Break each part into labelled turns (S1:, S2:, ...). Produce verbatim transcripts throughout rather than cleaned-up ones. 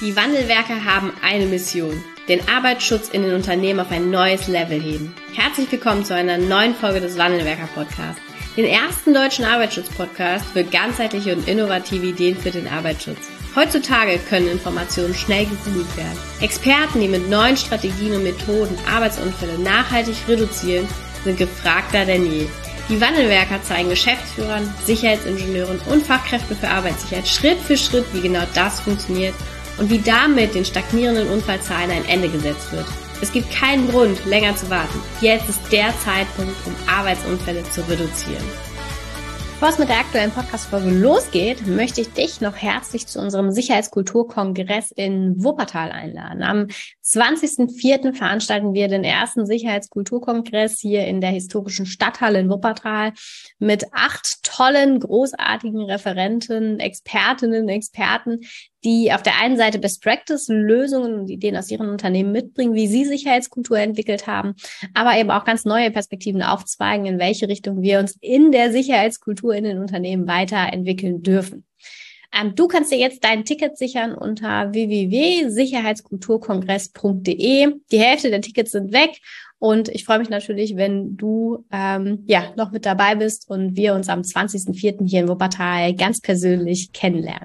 S1: Die Wandelwerker haben eine Mission: den Arbeitsschutz in den Unternehmen auf ein neues Level heben. Herzlich willkommen zu einer neuen Folge des Wandelwerker-Podcasts, den ersten deutschen Arbeitsschutz-Podcast für ganzheitliche und innovative Ideen für den Arbeitsschutz. Heutzutage können Informationen schnell gegoogelt werden. Experten, die mit neuen Strategien und Methoden Arbeitsunfälle nachhaltig reduzieren, sind gefragter denn je. Die Wandelwerker zeigen Geschäftsführern, Sicherheitsingenieuren und Fachkräften für Arbeitssicherheit Schritt für Schritt, wie genau das funktioniert und wie damit den stagnierenden Unfallzahlen ein Ende gesetzt wird. Es gibt keinen Grund, länger zu warten. Jetzt ist der Zeitpunkt, um Arbeitsunfälle zu reduzieren. Bevor es mit der aktuellen Podcast-Folge losgeht, möchte ich dich noch herzlich zu unserem Sicherheitskulturkongress in Wuppertal einladen. Am zwanzigsten vierten veranstalten wir den ersten Sicherheitskulturkongress hier in der historischen Stadthalle in Wuppertal mit acht tollen, großartigen Referenten, Expertinnen, Experten, die auf der einen Seite Best-Practice-Lösungen und Ideen aus ihren Unternehmen mitbringen, wie sie Sicherheitskultur entwickelt haben, aber eben auch ganz neue Perspektiven aufzweigen, in welche Richtung wir uns in der Sicherheitskultur in den Unternehmen weiterentwickeln dürfen. Ähm, du kannst dir jetzt dein Ticket sichern unter w w w punkt sicherheitskulturkongress punkt d e. Die Hälfte der Tickets sind weg und ich freue mich natürlich, wenn du ähm, ja noch mit dabei bist und wir uns am zwanzigsten vierten hier in Wuppertal ganz persönlich kennenlernen.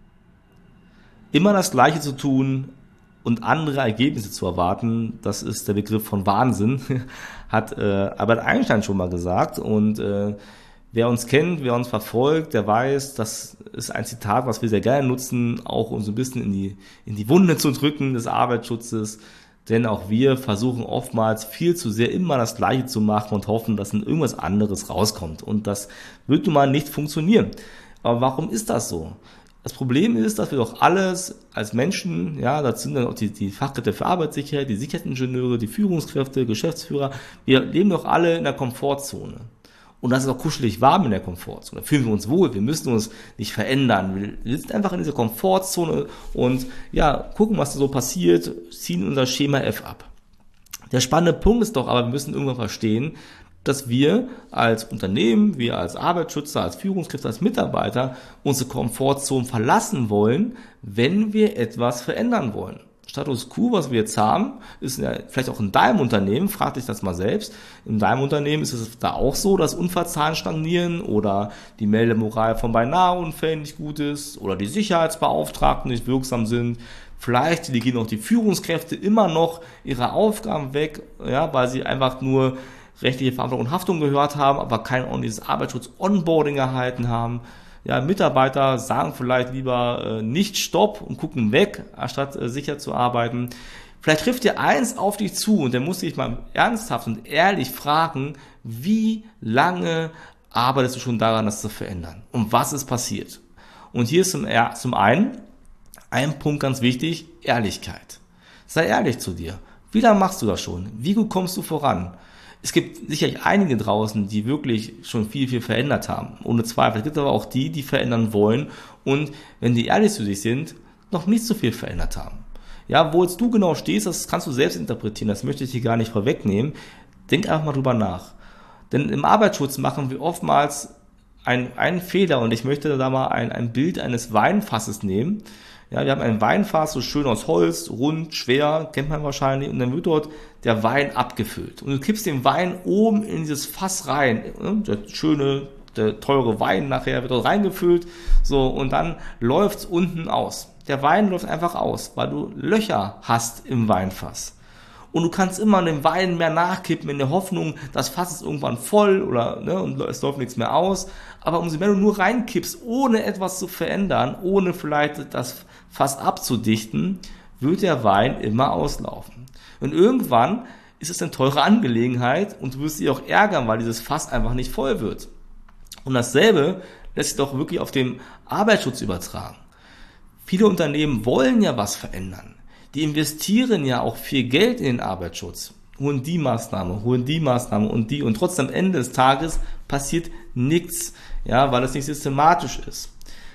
S2: Immer das Gleiche zu tun und andere Ergebnisse zu erwarten, das ist der Begriff von Wahnsinn, hat äh, Albert Einstein schon mal gesagt. Und äh, wer uns kennt, wer uns verfolgt, der weiß, das ist ein Zitat, was wir sehr gerne nutzen, auch um so ein bisschen in die, in die Wunde zu drücken des Arbeitsschutzes. Denn auch wir versuchen oftmals viel zu sehr immer das Gleiche zu machen und hoffen, dass dann irgendwas anderes rauskommt. Und das wird nun mal nicht funktionieren. Aber warum ist das so? Das Problem ist, dass wir doch alles als Menschen, ja, das sind dann auch die, die Fachkräfte für Arbeitssicherheit, die Sicherheitsingenieure, die Führungskräfte, Geschäftsführer, wir leben doch alle in der Komfortzone. Und das ist auch kuschelig warm in der Komfortzone. Da fühlen wir uns wohl, wir müssen uns nicht verändern. Wir sitzen einfach in dieser Komfortzone und ja, gucken, was so passiert, ziehen unser Schema F ab. Der spannende Punkt ist doch aber, wir müssen irgendwann verstehen, dass wir als Unternehmen, wir als Arbeitsschützer, als Führungskräfte, als Mitarbeiter unsere Komfortzone verlassen wollen, wenn wir etwas verändern wollen. Status quo, was wir jetzt haben, ist ja vielleicht auch in deinem Unternehmen, frag dich das mal selbst, in deinem Unternehmen ist es da auch so, dass Unfallzahlen stagnieren oder die Meldemoral von Beinaheunfällen nicht gut ist oder die Sicherheitsbeauftragten nicht wirksam sind. Vielleicht gehen auch die Führungskräfte immer noch ihre Aufgaben weg, ja, weil sie einfach nur rechtliche Verantwortung und Haftung gehört haben, aber kein ordentliches Arbeitsschutz-Onboarding erhalten haben. Ja, Mitarbeiter sagen vielleicht lieber äh, nicht Stopp und gucken weg, anstatt äh, sicher zu arbeiten. Vielleicht trifft dir eins auf dich zu und dann musst du dich mal ernsthaft und ehrlich fragen, wie lange arbeitest du schon daran, das zu verändern? Und was ist passiert? Und hier ist zum, ja, zum einen ein Punkt ganz wichtig, Ehrlichkeit. Sei ehrlich zu dir. Wie lange machst du das schon? Wie gut kommst du voran? Es gibt sicherlich einige draußen, die wirklich schon viel, viel verändert haben. Ohne Zweifel. Es gibt aber auch die, die verändern wollen und, wenn die ehrlich zu sich sind, noch nicht so viel verändert haben. Ja, wo jetzt du genau stehst, das kannst du selbst interpretieren. Das möchte ich dir gar nicht vorwegnehmen. Denk einfach mal drüber nach. Denn im Arbeitsschutz machen wir oftmals einen, einen Fehler und ich möchte da mal ein, ein Bild eines Weinfasses nehmen. Ja, wir haben ein Weinfass, so schön aus Holz, rund, schwer, kennt man wahrscheinlich, und dann wird dort der Wein abgefüllt. Und du kippst den Wein oben in dieses Fass rein, der schöne, der teure Wein nachher wird dort reingefüllt, so, und dann läuft's unten aus. Der Wein läuft einfach aus, weil du Löcher hast im Weinfass. Und du kannst immer den Wein mehr nachkippen in der Hoffnung, das Fass ist irgendwann voll oder ne, und es läuft nichts mehr aus. Aber umso mehr du nur reinkippst, ohne etwas zu verändern, ohne vielleicht das Fass abzudichten, wird der Wein immer auslaufen. Und irgendwann ist es eine teure Angelegenheit und du wirst dich auch ärgern, weil dieses Fass einfach nicht voll wird. Und dasselbe lässt sich doch wirklich auf den Arbeitsschutz übertragen. Viele Unternehmen wollen ja was verändern. Die investieren ja auch viel Geld in den Arbeitsschutz, holen die Maßnahme, holen die Maßnahme und die und trotzdem am Ende des Tages passiert nichts, ja, weil es nicht systematisch ist.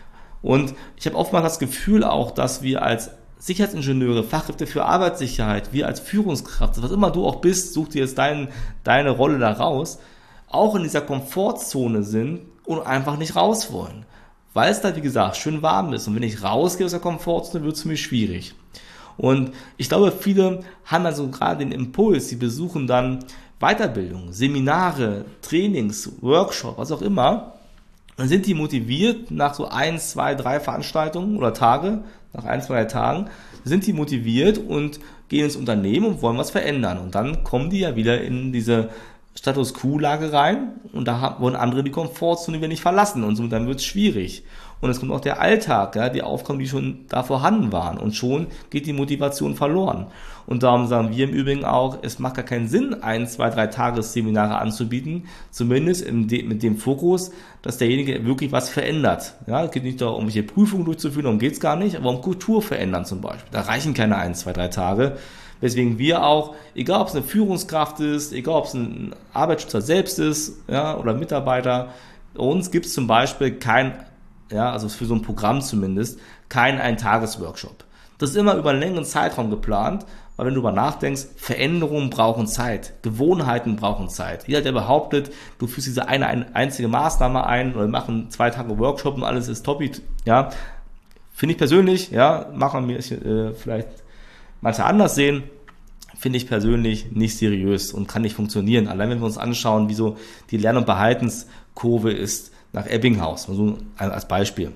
S2: Und ich habe oftmals das Gefühl auch, dass wir als Sicherheitsingenieure, Fachkräfte für Arbeitssicherheit, wir als Führungskraft, was immer du auch bist, such dir jetzt dein, deine Rolle da raus, auch in dieser Komfortzone sind und einfach nicht raus wollen. weil es da, wie gesagt, schön warm ist. Und wenn ich rausgehe aus der Komfortzone, wird es für mich schwierig. Und ich glaube, viele haben also gerade den Impuls, sie besuchen dann Weiterbildung, Seminare, Trainings, Workshops, was auch immer. Dann sind die motiviert nach so ein, zwei, drei Veranstaltungen oder Tage, nach ein, zwei Tagen, sind die motiviert und gehen ins Unternehmen und wollen was verändern. Und dann kommen die ja wieder in diese Status Quo-Lage rein und da wollen andere die Komfortzone wieder nicht verlassen und so, dann wird es schwierig. Und es kommt auch der Alltag, ja, die Aufgaben, die schon da vorhanden waren und schon geht die Motivation verloren. Und darum sagen wir im Übrigen auch, es macht gar keinen Sinn, ein, zwei, drei Tagesseminare anzubieten, zumindest im De- mit dem Fokus, dass derjenige wirklich was verändert. Ja, es geht nicht darum, irgendwelche Prüfungen durchzuführen, darum geht es gar nicht, aber um Kultur verändern zum Beispiel. Da reichen keine ein, zwei, drei Tage. Weswegen wir auch, egal ob es eine Führungskraft ist, egal ob es ein Arbeitsschützer selbst ist, ja, oder Mitarbeiter, bei uns gibt es zum Beispiel kein, ja, also für so ein Programm zumindest, kein Ein-Tages-Workshop. Das ist immer über einen längeren Zeitraum geplant, weil wenn du darüber nachdenkst, Veränderungen brauchen Zeit, Gewohnheiten brauchen Zeit. Jeder, der behauptet, du führst diese eine, eine einzige Maßnahme ein oder machen zwei Tage Workshop und alles ist top, ja, finde ich persönlich, ja, machen wir äh, vielleicht manche anders sehen, finde ich persönlich nicht seriös und kann nicht funktionieren. Allein wenn wir uns anschauen, wie so die Lern- und Behaltenskurve ist nach Ebbinghaus, so als Beispiel.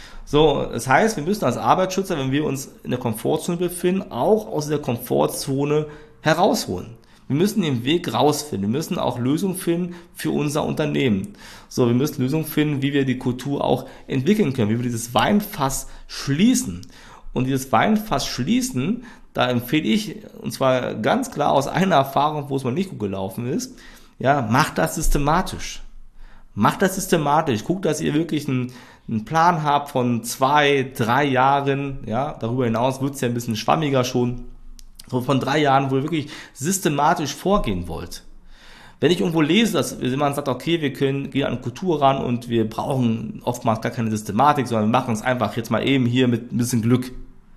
S2: So, das heißt, wir müssen als Arbeitsschützer, wenn wir uns in der Komfortzone befinden, auch aus der Komfortzone herausholen. Wir müssen den Weg rausfinden. Wir müssen auch Lösungen finden für unser Unternehmen. So, wir müssen Lösungen finden, wie wir die Kultur auch entwickeln können, wie wir dieses Weinfass schließen. Und dieses Weinfass schließen, da empfehle ich, und zwar ganz klar aus einer Erfahrung, wo es mal nicht gut gelaufen ist, ja, macht das systematisch. Macht das systematisch. Guckt, dass ihr wirklich einen, einen Plan habt von zwei, drei Jahren. Ja, darüber hinaus wird es ja ein bisschen schwammiger schon. So von drei Jahren, wo ihr wirklich systematisch vorgehen wollt. Wenn ich irgendwo lese, dass jemand sagt, okay, wir können gehen an Kultur ran und wir brauchen oftmals gar keine Systematik, sondern wir machen es einfach jetzt mal eben hier mit ein bisschen Glück.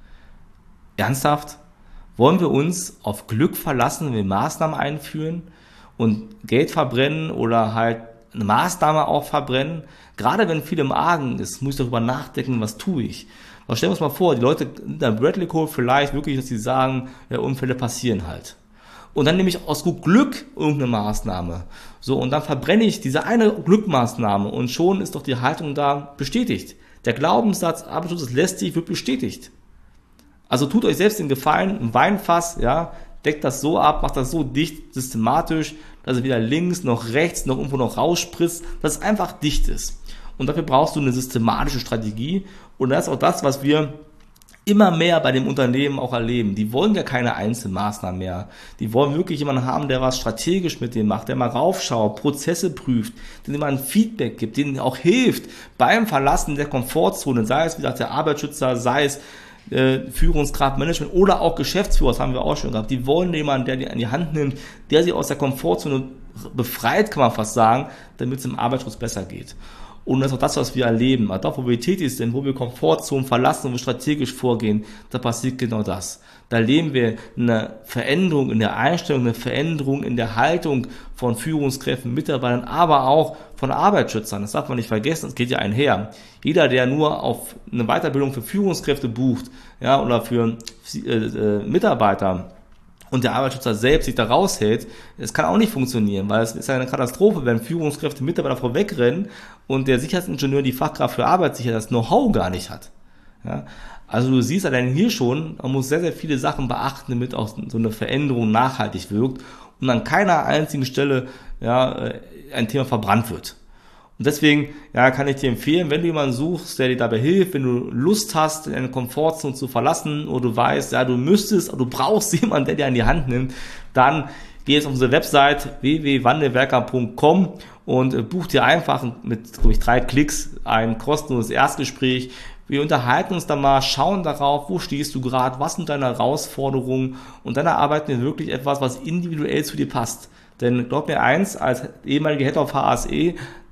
S2: Ernsthaft? Wollen wir uns auf Glück verlassen, wenn wir Maßnahmen einführen und Geld verbrennen oder halt eine Maßnahme auch verbrennen? Gerade wenn viel im Argen ist, muss ich darüber nachdenken, was tue ich? Aber stellen wir uns mal vor, die Leute in der Bradley Code vielleicht wirklich, dass sie sagen, ja, Unfälle passieren halt. Und dann nehme ich aus gut Glück irgendeine Maßnahme. So, und dann verbrenne ich diese eine Glückmaßnahme und schon ist doch die Haltung da bestätigt. Der Glaubenssatz, Arbeitsschutz ist lästig, wird bestätigt. Also tut euch selbst den Gefallen, ein Weinfass, ja, deckt das so ab, macht das so dicht, systematisch, dass es weder links noch rechts noch irgendwo noch rausspritzt, dass es einfach dicht ist. Und dafür brauchst du eine systematische Strategie und das ist auch das, was wir immer mehr bei dem Unternehmen auch erleben. Die wollen ja keine Einzelmaßnahmen mehr. Die wollen wirklich jemanden haben, der was strategisch mit denen macht, der mal raufschaut, Prozesse prüft, denen man ein Feedback gibt, denen auch hilft beim Verlassen der Komfortzone, sei es, wie gesagt, der Arbeitsschützer, sei es äh, Führungskraft, Management oder auch Geschäftsführer, das haben wir auch schon gehabt. Die wollen jemanden, der die an die Hand nimmt, der sie aus der Komfortzone befreit, kann man fast sagen, damit es im Arbeitsschutz besser geht. Und das ist auch das, was wir erleben. Also da, wo wir tätig sind, wo wir Komfortzonen verlassen und wir strategisch vorgehen, da passiert genau das. Da erleben wir eine Veränderung in der Einstellung, eine Veränderung in der Haltung von Führungskräften, Mitarbeitern, aber auch von Arbeitsschützern. Das darf man nicht vergessen, das geht ja einher. Jeder, der nur auf eine Weiterbildung für Führungskräfte bucht, ja, oder für äh, äh, Mitarbeiter, und der Arbeitsschützer selbst sich da raushält, das kann auch nicht funktionieren, weil es ist ja eine Katastrophe, wenn Führungskräfte Mitarbeiter vorwegrennen und der Sicherheitsingenieur, die Fachkraft für Arbeitssicherheit, das Know-how gar nicht hat. Ja? Also du siehst allein hier schon, man muss sehr, sehr viele Sachen beachten, damit auch so eine Veränderung nachhaltig wirkt und an keiner einzigen Stelle ja, ein Thema verbrannt wird. Und deswegen ja, kann ich dir empfehlen, wenn du jemanden suchst, der dir dabei hilft, wenn du Lust hast, deine Komfortzone zu verlassen oder du weißt, ja, du müsstest, oder du brauchst jemanden, der dir an die Hand nimmt, dann geh jetzt auf unsere Website w w w punkt wandelwerker punkt com und buch dir einfach mit, glaube ich, drei Klicks ein kostenloses Erstgespräch. Wir unterhalten uns da mal, schauen darauf, wo stehst du gerade, was sind deine Herausforderungen und dann erarbeiten wir wirklich etwas, was individuell zu dir passt. Denn glaub mir eins, als ehemaliger Head of H S E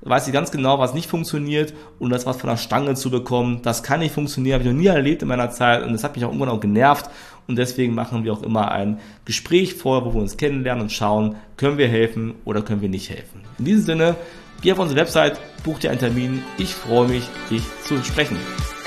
S2: weiß ich ganz genau, was nicht funktioniert und das was von der Stange zu bekommen, das kann nicht funktionieren, habe ich noch nie erlebt in meiner Zeit und das hat mich auch irgendwann auch genervt und deswegen machen wir auch immer ein Gespräch vor, wo wir uns kennenlernen und schauen, können wir helfen oder können wir nicht helfen. In diesem Sinne, geh auf unsere Website, buch dir einen Termin, ich freue mich, dich zu sprechen.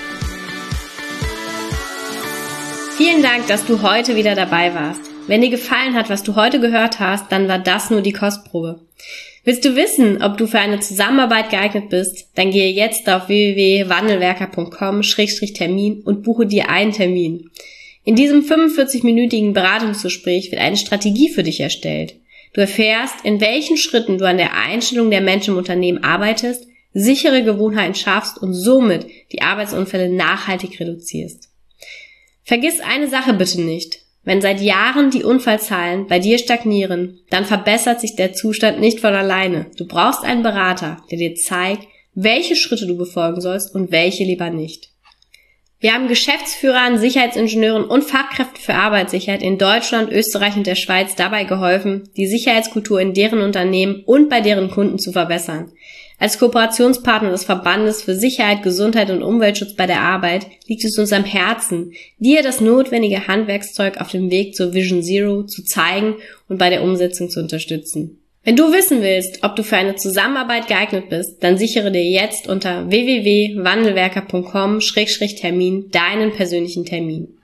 S1: Vielen Dank, dass du heute wieder dabei warst. Wenn dir gefallen hat, was du heute gehört hast, dann war das nur die Kostprobe. Willst du wissen, ob du für eine Zusammenarbeit geeignet bist? Dann gehe jetzt auf w w w punkt wandelwerker punkt com Schrägstrich Termin und buche dir einen Termin. In diesem fünfundvierzig-minütigen Beratungsgespräch wird eine Strategie für dich erstellt. Du erfährst, in welchen Schritten du an der Einstellung der Menschen im Unternehmen arbeitest, sichere Gewohnheiten schaffst und somit die Arbeitsunfälle nachhaltig reduzierst. Vergiss eine Sache bitte nicht. Wenn seit Jahren die Unfallzahlen bei dir stagnieren, dann verbessert sich der Zustand nicht von alleine. Du brauchst einen Berater, der dir zeigt, welche Schritte du befolgen sollst und welche lieber nicht. Wir haben Geschäftsführern, Sicherheitsingenieuren und Fachkräften für Arbeitssicherheit in Deutschland, Österreich und der Schweiz dabei geholfen, die Sicherheitskultur in deren Unternehmen und bei deren Kunden zu verbessern. Als Kooperationspartner des Verbandes für Sicherheit, Gesundheit und Umweltschutz bei der Arbeit liegt es uns am Herzen, dir das notwendige Handwerkszeug auf dem Weg zur Vision Zero zu zeigen und bei der Umsetzung zu unterstützen. Wenn du wissen willst, ob du für eine Zusammenarbeit geeignet bist, dann sichere dir jetzt unter w w w punkt wandelwerker punkt com Schrägstrich Termin deinen persönlichen Termin.